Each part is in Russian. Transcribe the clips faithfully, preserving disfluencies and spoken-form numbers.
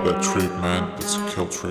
that trip, man. It's a kill trip.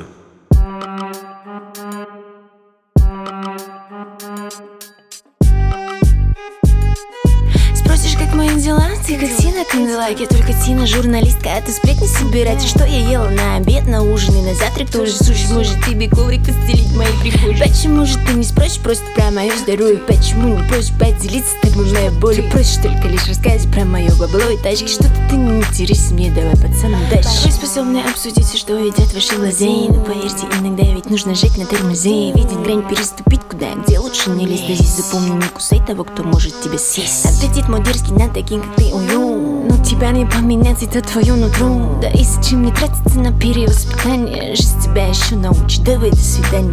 Спросишь, как мои дела? Ты как Тина Канделак. Я только Тина, журналистка, а ты сплетни собирать. И что я ела на обед, на ужин и на завтрак тоже суши. Может тебе коврик постелить в моей прихожей? Почему же ты не спросишь просто про мое здоровье? Почему не просишь поделиться с тобой моей болью? Ты просишь только лишь рассказать про мое бабло и тачки. Что-то ты не интересен мне, давай пацанам дальше. Вы способны обсудить все, что идет в ваши глаза. Но поверьте, иногда ведь нужно жить на тормозе. Видеть грань, переступить куда, где лучше не лезть. Да здесь запомни, не кусай того, кто может тебя съесть. Аппетит мой дерзкий на таким, как ты, ую. Но тебя не поменять, это твое нутро. Да и зачем мне тратиться на перевоспитание? Жизнь тебя еще научит, давай до свидания.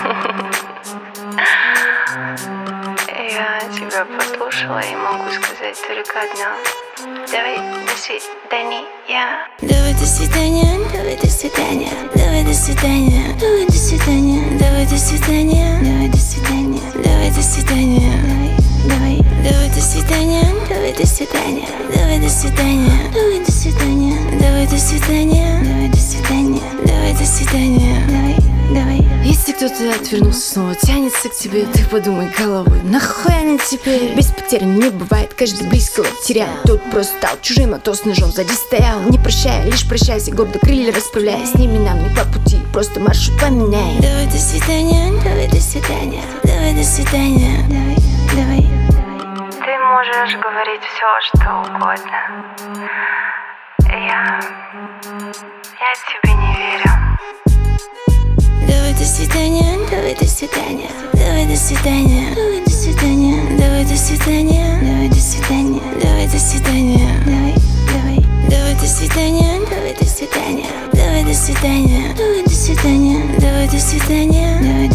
Я тебя послушала и могу сказать только одно. Давай до свидания. Давай до свидания, давай до свидания, давай до свидания, давай до свидания, давай до свидания, давай до свидания, давай до свидания, давай, давай до свидания, давай до свидания, давай до свидания, давай до свидания, давай до свидания, давай до свидания, давай до свидания, давай, давай. Если кто-то отвернулся, снова тянется к тебе, ты подумай головой, нахуй они теперь? Без потерь не бывает, каждый близкого теряет. Тот просто стал чужим, а то с ножом сзади стоял. Не прощая, лишь прощайся, гордо крылья расправляя. С ними нам не по пути, просто маршрут поменяй. Давай до свидания, давай до свидания, давай до свидания, давай, давай. Ты можешь говорить все, что угодно. Я... я тебе не верю. Давай до свидания, давай до свидания, давай до свидания, давай до свидания, давай до свидания, давай до свидания, давай до свидания, давай, давай, давай до свидания, давай до свидания, давай до свидания, давай до свидания, давай до свидания, давай